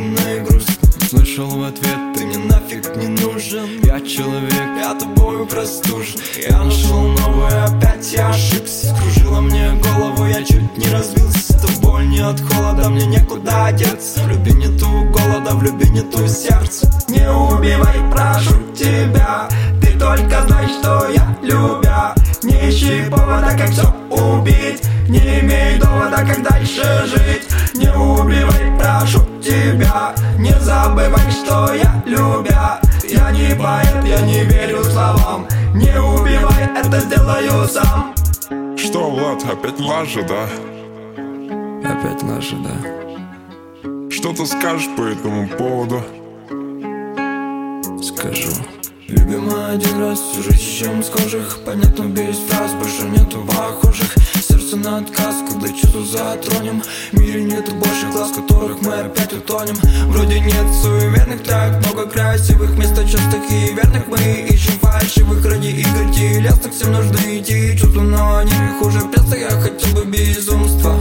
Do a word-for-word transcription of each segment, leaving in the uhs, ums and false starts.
медленно и грустно. Слышал в ответ: ты мне нафиг не нужен. Я человек, я тобою простужен. Я нашел новое, опять я ошибся. Скружила мне голову, я чуть не разбился. Это боль не от холода, мне некуда одеться. В любви нету голода, в любви нету сердца. Не убивай, прошу тебя. Ты только знай, что я любя. Не ищи повода, как все убить. Не имей довода, как дальше жить. Не убивай, прошу тебя. Не забывай, что я любя. Я не поэт, я не верю словам. Не убивай, это сделаю сам. Что, Влад, опять лажа, да? Опять лажа, да. Что ты скажешь по этому поводу? Скажу. Любимая, один раз всю жизнь ищем схожих. Понятно, без фраз, больше нету похожих. Сердце на отказ, когда чувства затронем. В мире нету больше глаз, в которых мы опять утонем. Вроде нет суеверных, так много красивых. Вместо частых и верных мы ищем фальшивых. Ради игр телесных всем нужно идти чувства, но они хуже пресса. Я хотел бы безумства.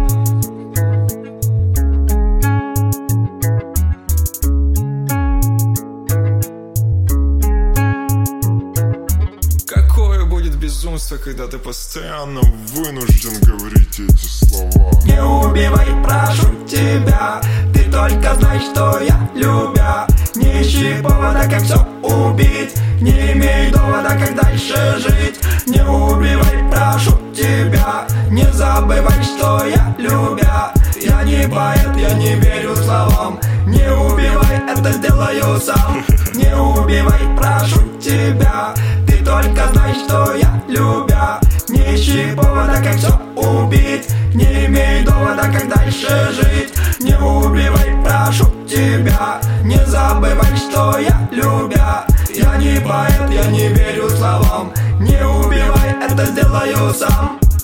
Безумство, когда ты постоянно вынужден говорить эти слова. Не убивай, прошу тебя. Ты только знай, что я любя. Не ищи повода, как все убить. Не имей довода, как дальше жить. Не убивай, прошу тебя. Не забывай, что я любя. Я не поэт, я не верю словам. Не убивай, это сделаю сам. Не убивай, прошу тебя. Ты только знай, что я любя. Не ищи повода, как все убить. Не имей довода, как дальше жить. Не убивай, прошу тебя. Не забывай, что я любя. Я не поэт, я не верю словам. Не убивай, это сделаю сам.